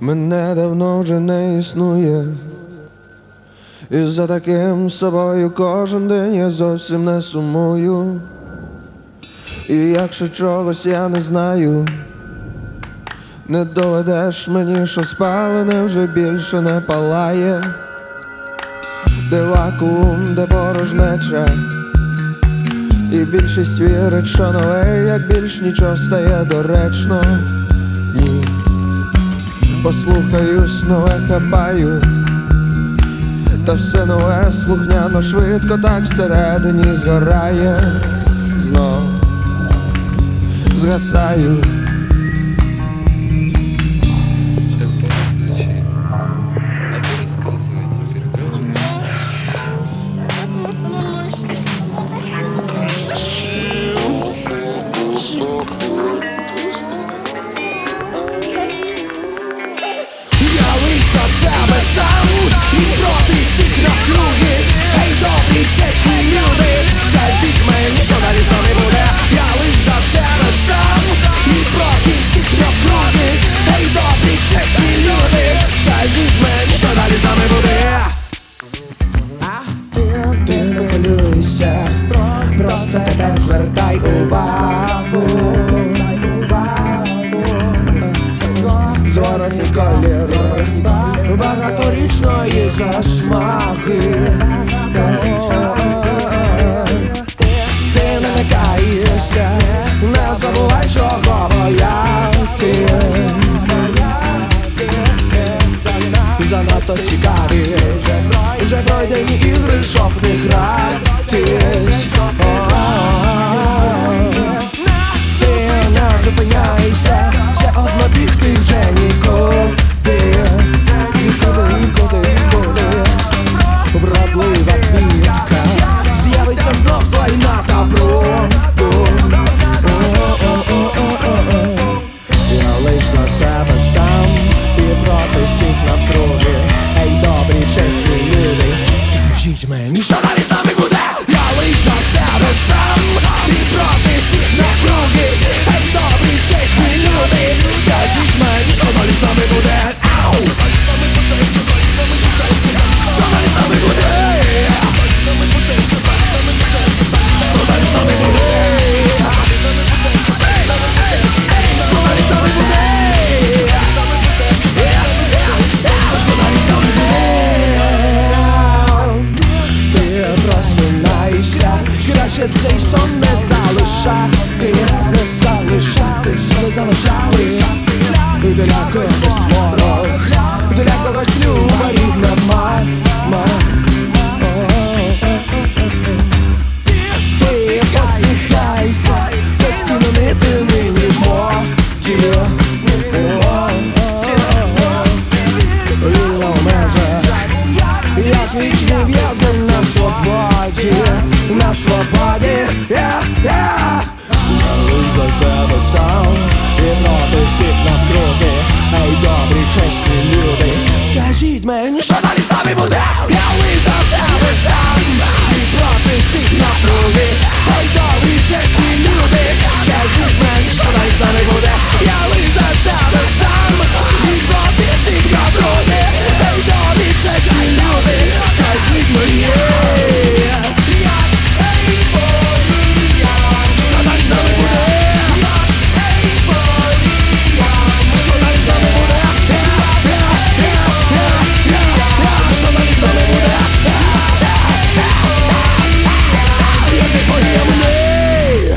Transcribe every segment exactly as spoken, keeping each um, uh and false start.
Мене давно вже не існує, і за таким собою кожен день я зовсім не сумую. І якщо чогось я не знаю, не доведеш мені, що спалене вже більше не палає. Де вакуум, де порожнеча, і більшість вірить, що нове, як більш нічого стає доречно. Ні, послухаюсь, нове хапаю, та все нове слухняно швидко так всередині згорає. Знов згасаю. Себе сам і проти всіх навкруги. Ей, добрі, чесні люди, скажіть мені, що далі з нами буде. Я лиш за себе сам і проти всіх навкруги. Ей, добрі, чесні люди, скажіть мені, що далі з нами буде. А ти, ти не хвилюйся, просто тепер звертай увагу. Зворотній колір багаторічної засмаги. Ти не микаєшся, не забувай, чого боятись. Занадто цікаві вже пройдені ігри, щоб не гратись. Ти не зупиняйся, все одно бігти вже нікуди. Нікуди, нікуди, нікуди. Вродлива квітка з'явиться знов з лайна та бруду. Я лиш за себе сам і проти всіх навкруги. Ей, добрі, чесні люди, скажіть мені, що далі з нами буде. Я лиш за себе сам і проти всіх навкруги. Ей, добрі, чесні люди, скажіть мені, що далі з нами буде. Ау! Що далі з нами буде? Що далі з нами буде? Що далі з нами буде? Що далі з нами буде? Що далі з нами буде? Що далі з нами буде? Ти просинайся, краще цей сон не залишати, не залишати, не залишати. Для когось ворог, для когось люба рідна мама. Ти посміхайся, це скинути нині в моді. Вільна межа, як вічний в'язень на свободі, на свободі, yeah, yeah. Я лиш за себе сам і проти всіх навкруги. Ей, добрі, чесні люди, скажіть мені, що далі з нами буде. Я лиш за себе сам і проти всіх навкруги. Ей, добрі, чесні люди, скажіть мені, що далі з нами буде. Я лиш за себе сам і проти всіх навкруги. Ей, добрі, чесні люди, скажіть мені. Що далі з нами буде? Що далі з нами буде? Що далі з нами буде? Як не твоє мене.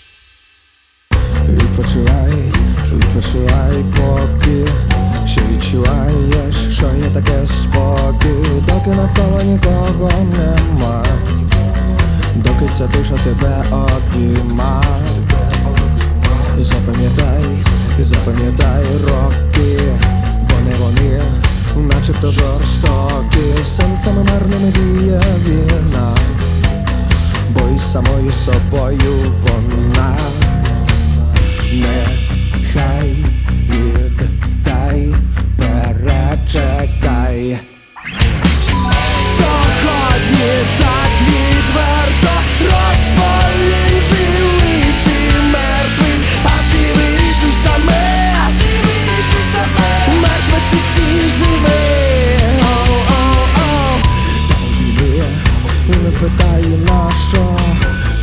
Відпочивай, відпочивай, поки ще відчуваєш, що є таке спокій. Доки навколо нікого нема, доки ця душа тебе обійма. Запам'ятай, запам'ятай роки, бо не вони, начебто жорстокі. Сенсами марними діє війна, бо й самою собою вона. Нехай віддай, перечекай. Сьогодні так відверто розповім, живий чи мертвий, а ти вирішуй саме, а ти вирішуй саме. Мертве ти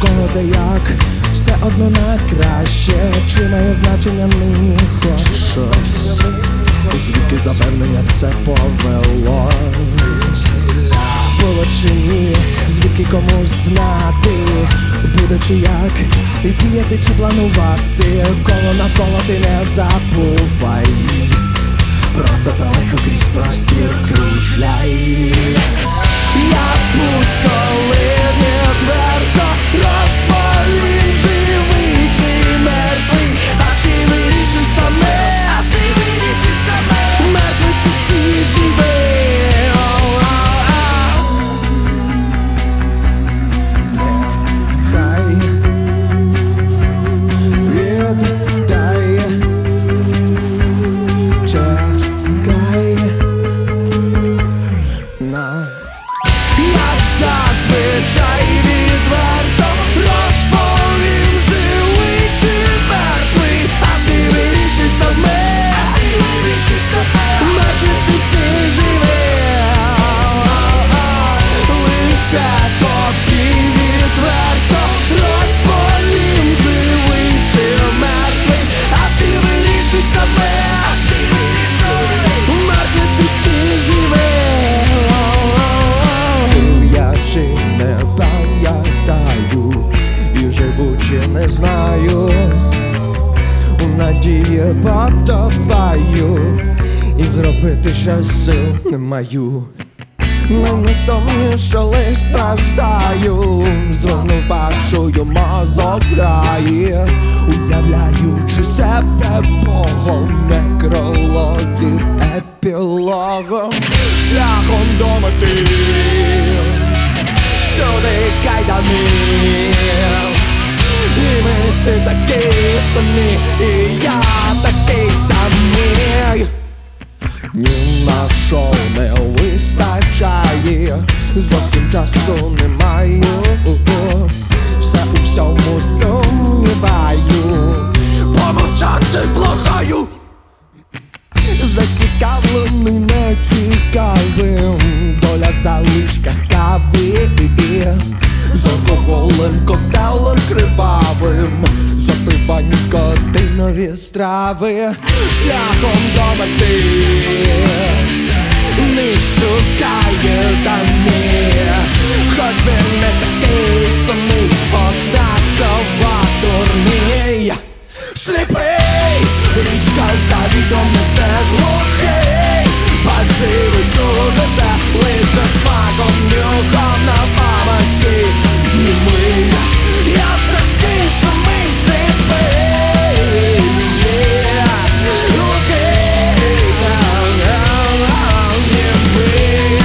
навколо та як все одно на краще. Чи має значення нині хоч щось? Звідки запевнення це повелось? Було чи ні, звідки комусь знати? Буде чи як, і діяти чи планувати? Коло навколо ти не забувай, просто далеко крізь простір кружляй. Я будь-коли відверто розповім, живий чи мертвий, а ти вирішуй саме, а ти вирішуй саме, мертвий ти чи живий. Нехай віддай, чекай на. Як зазвичай відверто розповім, живий чи мертвий, а ти вирішуй саме, а ти вирішуй саме, мертвий ти чи живий. Лише тобі відверто розповім, живий чи мертвий, а ти вирішуй саме, а ти вирішуй, мертвий ти чи живий. Жив я чи не пам'ятаю, і живучи не знаю, у надії потопаю, і зробити щось сил не маю. Мені в тому, що лиш страждаю, звернув бачую мозок зграє, уявляючи себе Богом, некрологів епілогом, шляхом до мети, сюди кайдани. І ми всі такі самі, і я такий самий. Ні на що не вистачає, зовсім часу не маю, все у всьому сумніваю, помовчати благаю. Зацікавлений нецікавим, доля в залишках кави, з алкоголем, коктейлем кривавим, запивай нікотинові страви, шляхом до мети, не шукає дані, хоч він не такий самий, однаково дурний. Сліпий, річка за вітром несе глухий, бачив і чув все, лиш за смаком, нюхом на пам'ятський німий. Я такий самий сліпий, глухий, німий.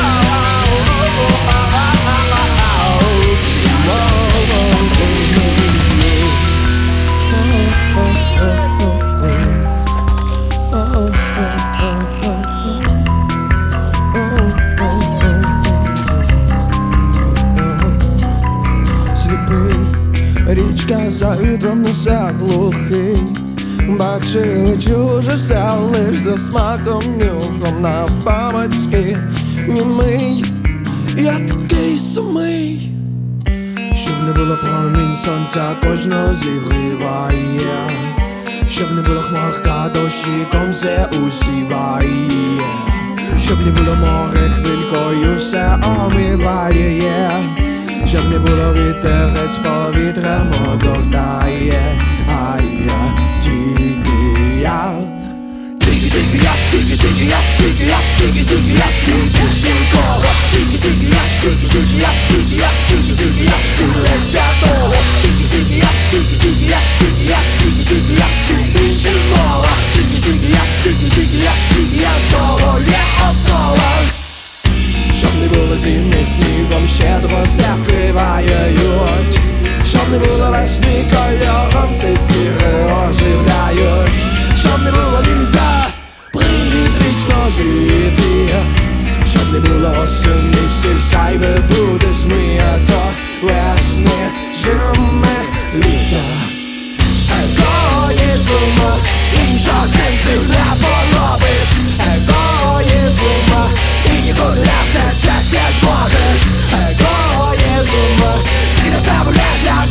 Річка за вітром несе глухий, бачив і чуже все, лиш за смаком, нюхом навпамацьки німий. Я такий самий, щоб не було промінь сонця, кожного зігріває, щоб не було хмарка, дощиком все усіває, щоб не було море, хвилькою все омиває, щоб не було вітерець, повітрям огортає, а я тільки я. Тільки, тільки я, тільки, тільки я, тільки я, тільки, тільки я, більш нікого. Тільки, тільки я, тільки, тільки я, тільки я, тільки, тільки я, цілиться того. Тільки, тільки я, тільки, тільки я, тільки я, тільки, тільки я, інші знову. Тільки, тільки я, тільки, тільки я, тільки я, всього є основа. Щоб не було зими, снігом щедро все вкривають, щоб не було весни, кольором все сіре оживляють, щоб не було літа, привід вічно жити, щоб не було осені, всі зайве буде змито, весни, зими, літа. Егоїзм, іншого ти не поробиш, егоїзм, і нікуди не втечеш, не зможеш. Егоїзм, тільки на себе не для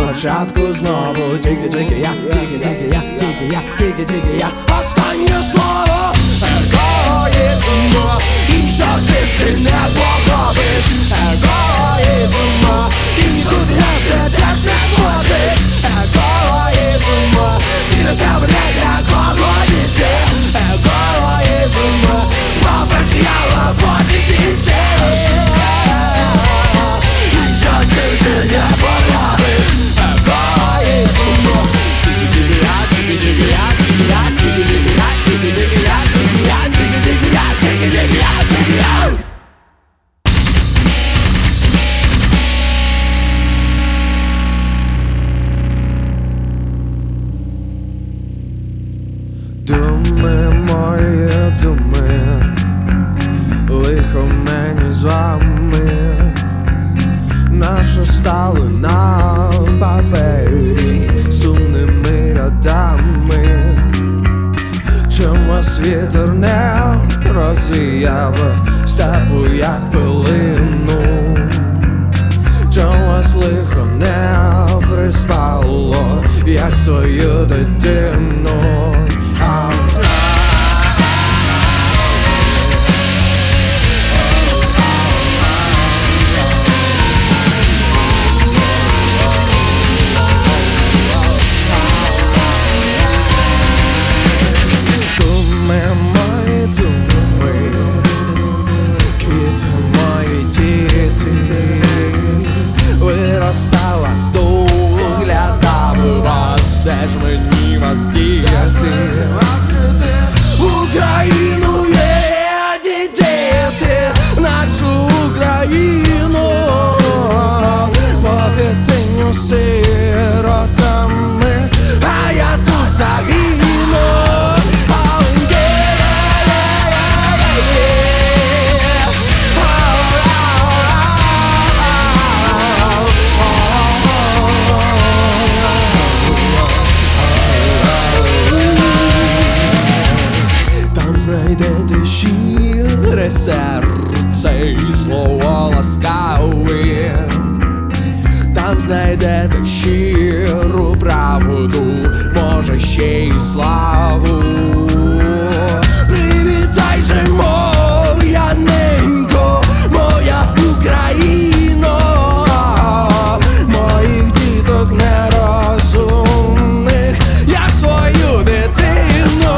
початку знову. Тільки, тільки я, тільки, тільки я, тільки я, тільки, тільки я. Останнє слово егоїзм. І що жити не поробиш. Егоїзм. І тут я це теж не зможеш. Егоїзм. Ти на себе не для кого більше. Егоїзм. Пробач, я лапоти життя. І що жити не поробиш. Егоїзм. Тільки я, тільки, тільки я, тільки я, тільки, тільки я, тільки, тільки я, тільки я, тільки, тільки я, тільки, тільки я, тільки я. Думи мої, думи, лихо мені з вами, нащо стали на папері сумними рядами. Чому вас вітер не розвіяв степу, як пилину? Чому вас лихо не приспало, як свою дитину? Виростала з доглядав вас, де ж мені вас діяти? Україну є діти, нашу Україну, попитиню сиротами, а я тут загину. Знайдете щире серце і слово ласкаве, там знайдете щиру правду, може ще й славу. Привітай же, моя ненько, моя Україно, моїх діток нерозумних, як свою дитину.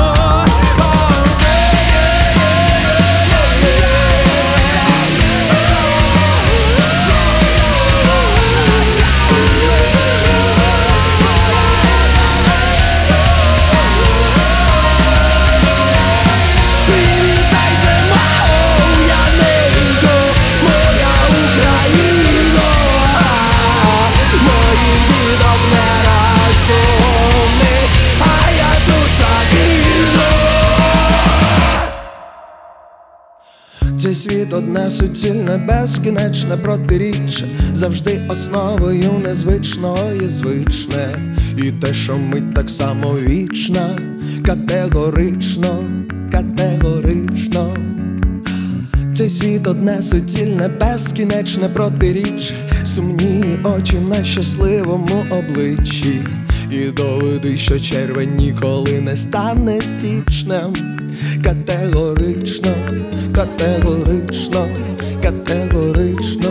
Цей світ одне суцільне, безкінечне протиріччя, завжди основою незвичного є звичне. І те, що мить так само вічна, категорично, категорично. Цей світ одне суцільне, безкінечне протиріччя, сумні очі на щасливому обличчі. І доведи, що червень ніколи не стане січнем. Категорично, категорично, категорично,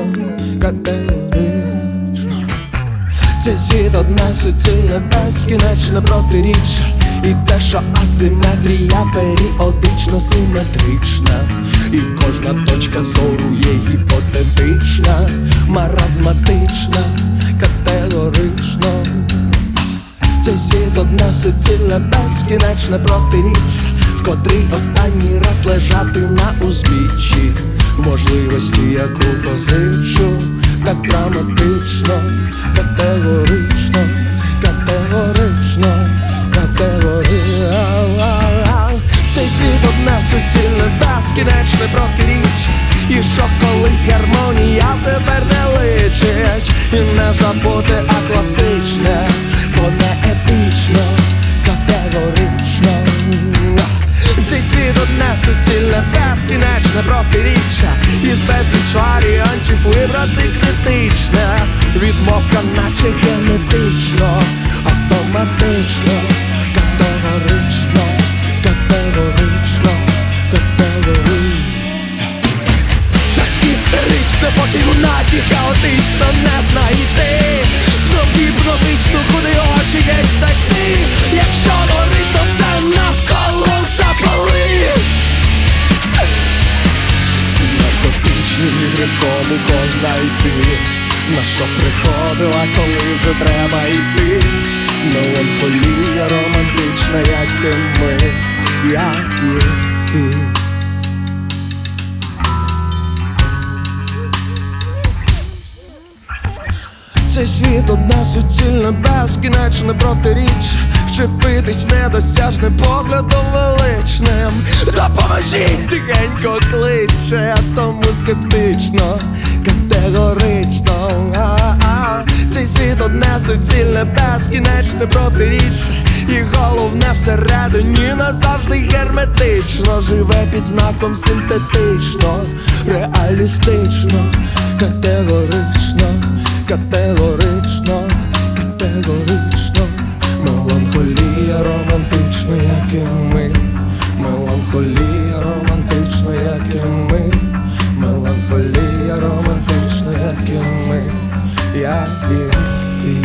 категорично. Цей світ одне суцільне, безкінечне протиріччя. І те, що асиметрія періодично симетрична, і кожна точка зору є гіпотетична, маразматична, категорично. Цей світ одне суцільне, безкінечне протиріччя, в котрій останній раз лежати на узбіччі, можливості, яку позичу, так драматично, категорично, категорично, категорично. Цей світ одне суцільне, безкінечне протиріччя, і що колись гармонія тепер не личить. І не забути, а класичне, бо не епічно, категорично. Цей світ одне суцільне безкінечне протиріччя, із безліч варіантів вибрати критичне. Відмовка наче генетично, автоматично, категорично, категорично, категорично. Так істерично, поки лунаті хаотично не знайти, знов гіпнотично, куди очі геть втекти. Якщо гориш, то все навколо запали. Ці наркотичні ігри в кому кого знайти, на що приходила, коли вже треба йти. Меланхолія романтична, як і ми, як і ти. Цей світ одне суцільне безкінечне протиріччя, вчепитись недосяжним поглядом величним. Допоможіть, тихенько кличе, тому скептично, категорично. А-а. Цей світ одне суцільне безкінечне протиріччя, і головне всередині назавжди герметично. Живе під знаком синтетично, реалістично, категорично, категорично, категорично. Меланхолія романтична, як і ми, меланхолія романтична, як і ми, меланхолія романтична, як і ми, як і ти.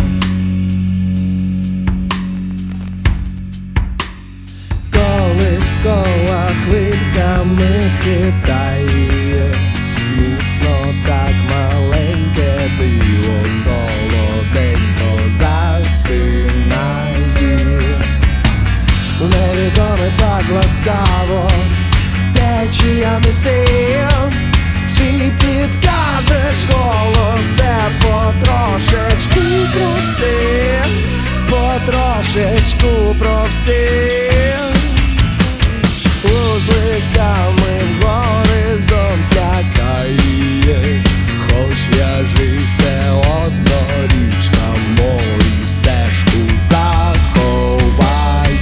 Колискова хвильками хитає, міцно так маленьке диво солоденько засинає. Невідоме так ласкаво течія неси, чи підкажеш голосе, потрошечку про все, потрошечку про все. Узликами в горизонт лякає, хоч я жив все одно, річка мою стежку заховає.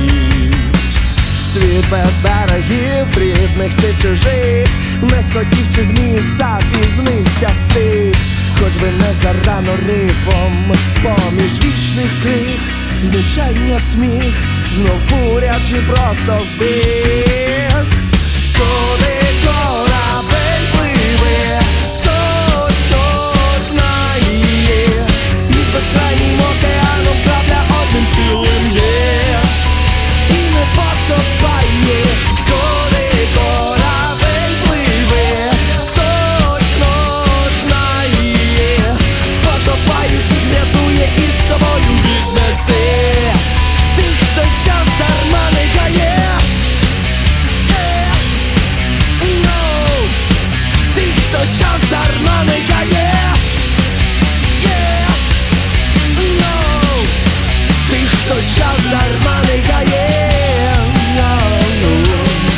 Світ без берегів, рідних чи чужих, не схотів чи зміг, запізнився встиг. Хоч би не зарано рифом, поміж вічних криг, знущання, сміх, знов буря чи просто збіг. Куди корабель пливе, точно знає, із безкрайнім океаном крапля одним цілим є, і не подкопає. Куди корабель пливе, точно знає, потопаючих рятує і з собою віднесе. Тих, хто час дарма не гає, yeah. No. Тих, хто час дарма не гає, yeah. No. Тих, хто час дарма не гає, no.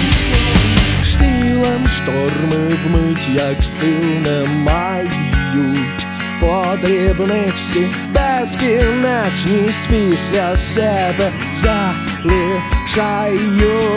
Штилем шторми вмить, як сил не мають, по дрібничці безкінечність після себе залишають.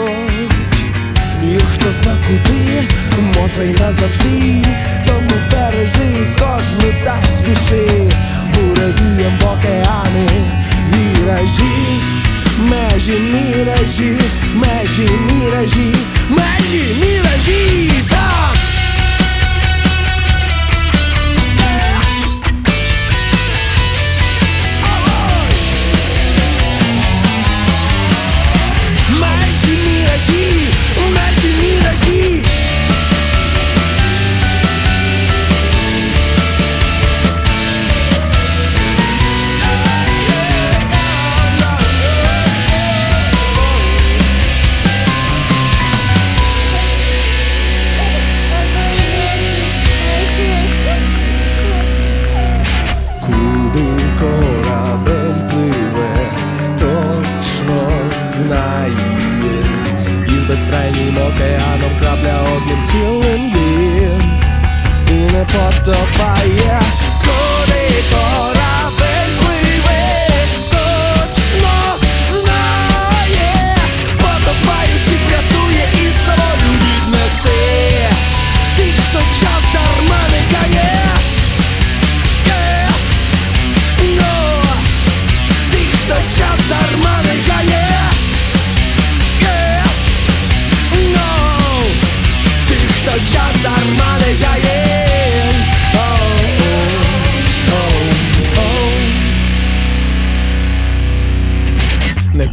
І хто зна куди, може й назавжди, тому бережи кожну та спіши. Буревієм в океани віражі, межі міражі, межі міражі, межі міражі, так!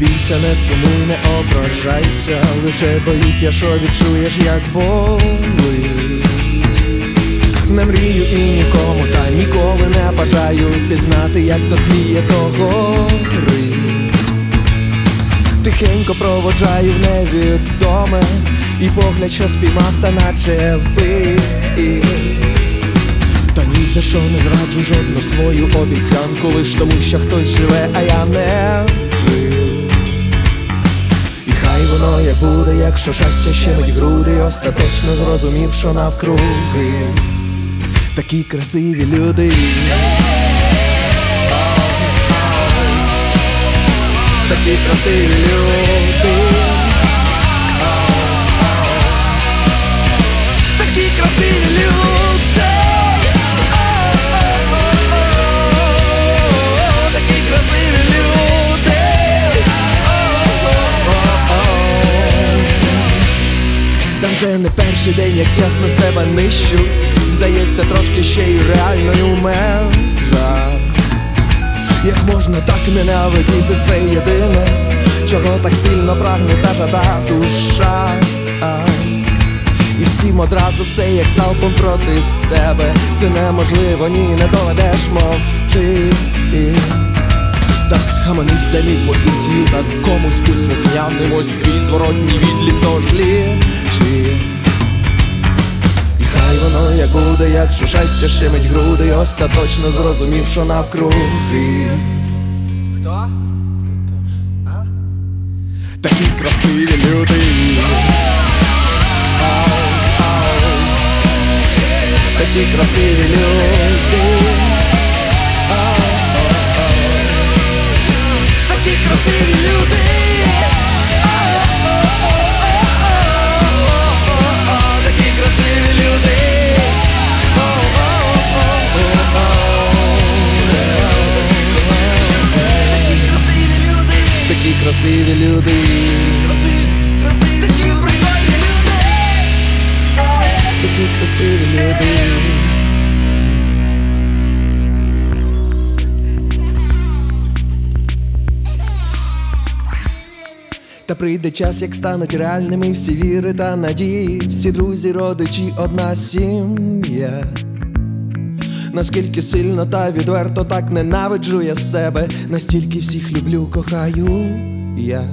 бійся, не сумуй, не ображайся, лише боюсь я, що відчуєш, як болить. Не мрію і нікому, та ніколи не бажаю пізнати, як то тліє, то горить. Тихенько проводжаю в невідоме, і погляд, що спіймав, та наче ви. Та ні за що не зраджу жодну свою обіцянку, лиш тому, що хтось живе, а я не жив. І хай воно як буде, якщо щастя щемить груди, остаточно зрозумів, що навкруги такі красиві люди. Такі красиві люди. Такі красиві люди. Такі красиві люди. Та вже не перший день, як чесно себе нищу. Здається, трошки ще й реальною межа. Як можна так ненавидіти, це єдине, чого так сильно прагне та жада душа. І всім одразу все як залпом проти себе. Це неможливо, ні, не доведеш, мовчи. Та схаменись, займій позицію, та комусь послухняним, ось твій зворотній відлік до глічі. І хай воно як буде, якщо щастя щемить груди, остаточно зрозумів, що навкруги хто? А? Такі красиві люди. Такі красиві люди. Такі красиві люди. Такі красиві люди. Такі красиві люди. Такі прикольні люди. Такі красиві люди. Та прийде час, як стануть реальними всі віри та надії, всі друзі, родичі, одна сім'я. Наскільки сильно та відверто так ненавиджу я себе, настільки всіх люблю, кохаю я.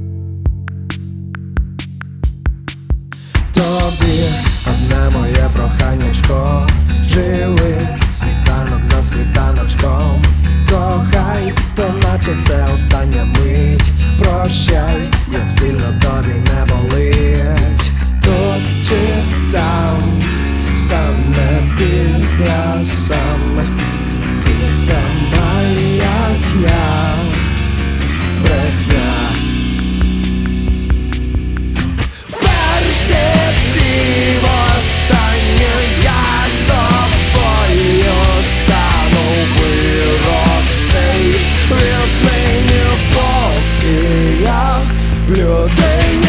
Тобі одне моє проханячко, живи світанок за світаночком. Кохай, то наче це остання мить. Прощай, як сильно тобі не болить. Тут чи там, саме ти, я сам, ти сама, як я, брехня. Вперше чи востаннє я собою стану, вирок цей віднині, поки я в людині.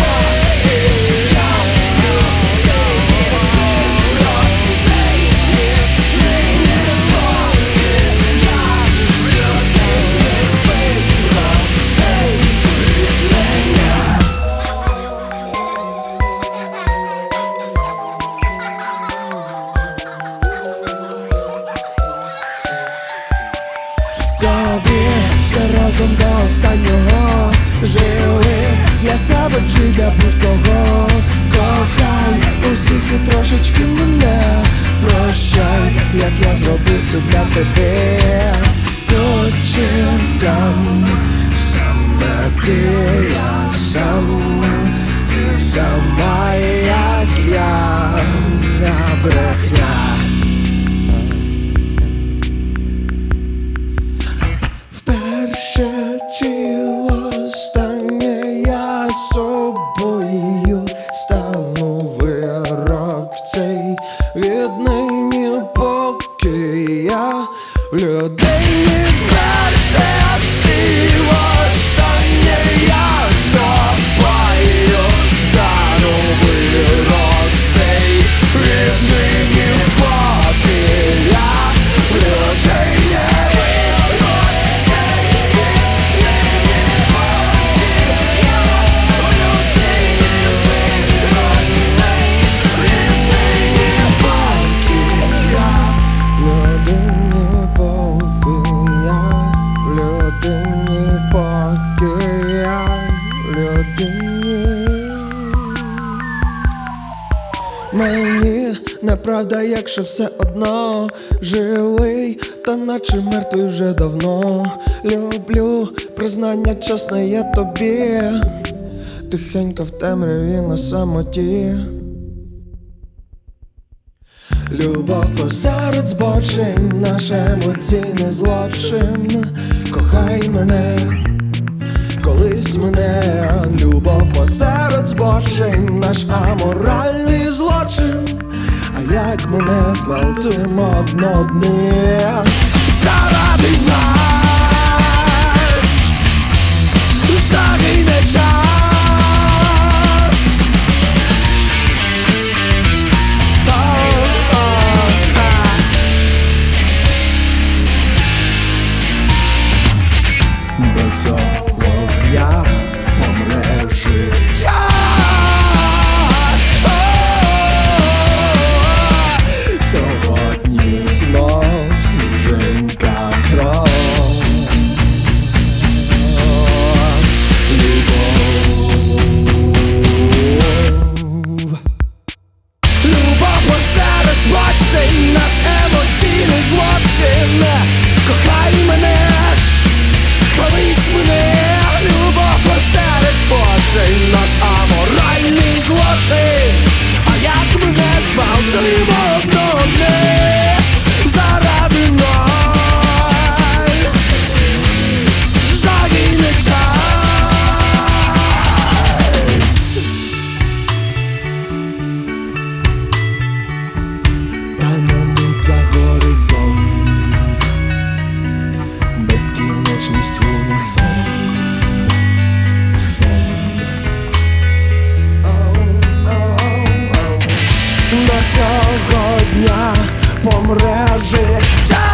Це разом до останнього. Живи для себе чи для будь-кого. Кохай усіх і трошечки мене. Прощай, як я зробив це для тебе. Тут чи там, саме ти, я сам, ти сама, як я, брехня. Перше чи останнє я собою стану, вирок цей віднині, поки я в людині. Перше чи останнє я собою стану, вирок цей віднині. неправда, якщо все одно живий, та наче мертвий вже давно. Люблю признання чесне я тобі, тихенько в темряві на самоті. Любов посеред збочень, наш емоційний злочин. Кохай мене, колись мене. Любов посеред збочень, наш аморальний злочин. А як мене зґвалтуємо одно дне заради нас, загине час. До цього дня помре життя. Сьогодні знов свіженька кров. Любов. Любов посеред злочин, наш емоційний злочин. Кохай мене, колись мене. Любов посеред збочень, наш аморальний злочин. А як мене зґвалтуємо одно дне заради нас, загине час. Та на мить за горизонт, безкінечність в унісон. Сон. До цього дня помре життя.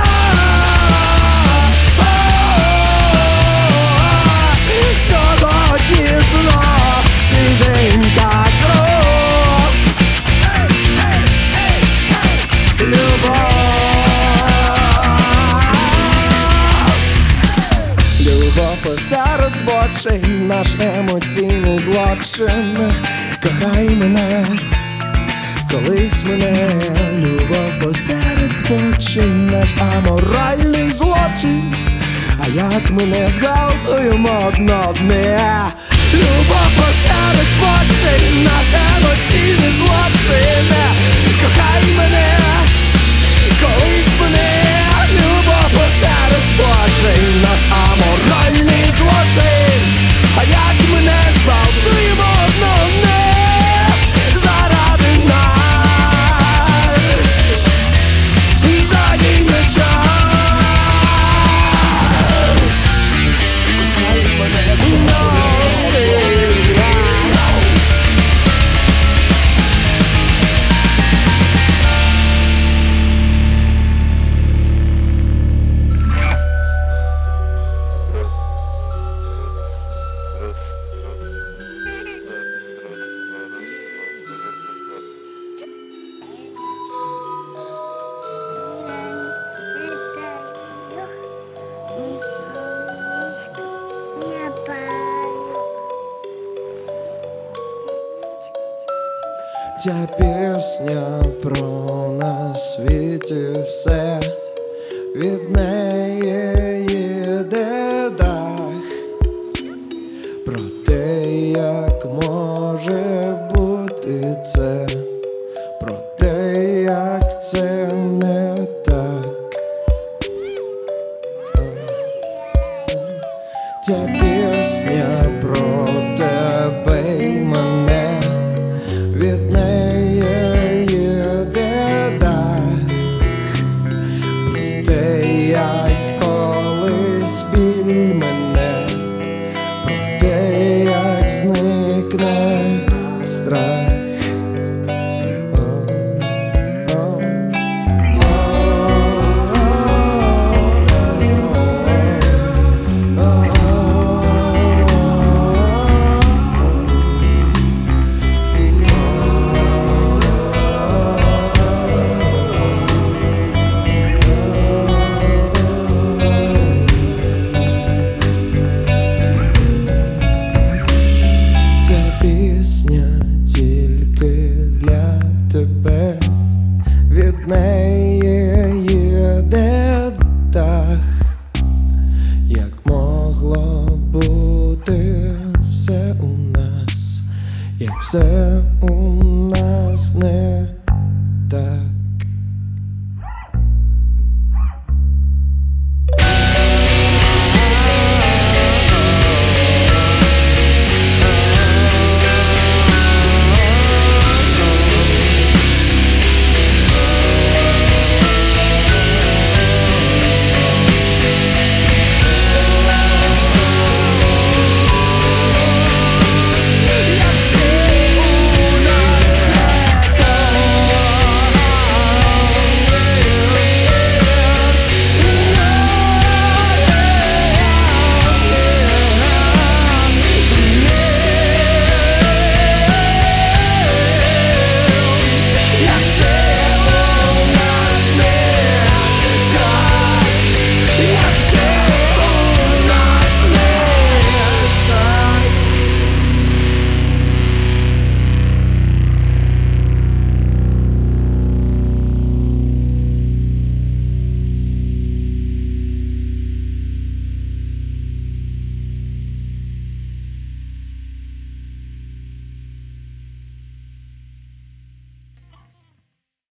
Сьогодні знов свіженька кров. Любов. Любов посеред збочень, наш емоційний злочин. Кохай мене, колись мене. Любов посеред збочень, наш аморальний злочин. А як мене зґвалтуємо одно дне. Любов посеред збочень, наш емоційний злочин. Кохай мене, колись мене. Любов посеред збочень, наш аморальний злочин. А як мене зґвалтуємо одно дне заради нас, загине час. Кохай мене, зґвалтуємо одно дне. Ця пісня про на світі все, від неї їде дах. Про те, як може бути це, про те, як це не так. Ця пісня про тебе й мене, від неї їде дах. Про те, як колись біль мене, про те, як зникне страх. все у нас не